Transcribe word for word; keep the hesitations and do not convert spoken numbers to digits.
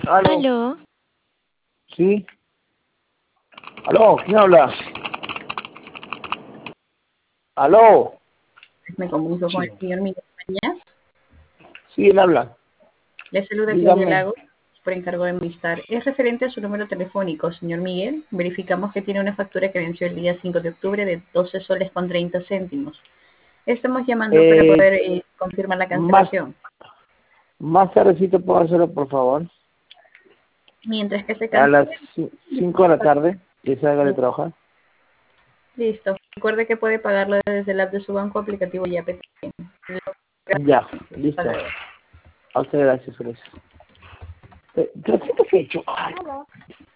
Aló. Aló, ¿Sí? Aló, ¿quién habla? Aló. Me comunico con Sí, el señor Miguel Mañas. sí, él habla. Le saluda Claudia Dígame. Lago por encargo de Movistar. Es referente a su número telefónico, señor Miguel. Verificamos que tiene una factura que venció el día cinco de octubre de doce soles con treinta céntimos. Estamos llamando para Eh, poder eh, confirmar la más, cancelación. más tardecito puedo hacerlo, por favor. Mientras que se A las cancele, cinco de la tarde, que salga de trabajar. listo. Recuerde que puede pagarlo desde el app de su banco aplicativo y A P T. Ya, Hasta listo. luego. A usted gracias por eso. Eh, ¿Pero qué te has hecho? Ay.